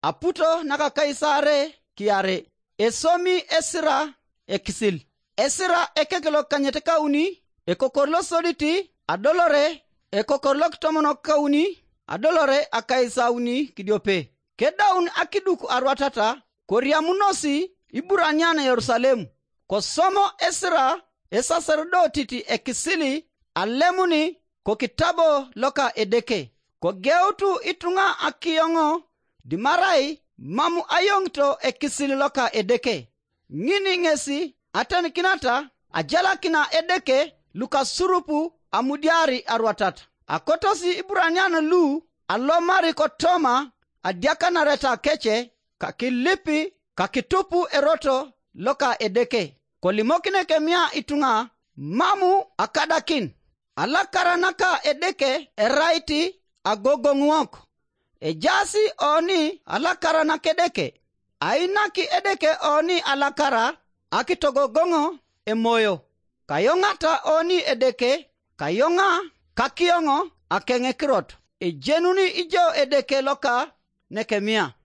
aputo naka Kaisare kiare. Esomi Esra ekisil. Esra ekekelo kanyete kauni. Ekokorlo soliti adolore. Ekokorlo tomono kauni adolore akaisauni kidiope. Kedaun akiduku arwatata koriamunosi iburanyana Yerusalemu. Kosomo Esra esaserdotiti ekisili alemuni ko kitabo loka edeke. Ko geutu itunga akiyongo dimarai mamu ayongto ekisili loka edeke. Ngini ngesi atan kinata ajala kina edeke luka surupu amudiari arwatata. Akotosi iburanyana lu alomari kotoma adiakana reta keche kakilipi kakitupu eroto loka edeke. Kolimokine kemia itunga mamu akadakin. Alakaranaka edeke eraiti agogongwok. Ejasi oni alakaranaka edeke. Ainaki edeke oni alakara akitogogongo emoyo. Kayongata oni edeke kayonga kakiongo akenge kirot. Ejenuni ijo edeke loka nekemia.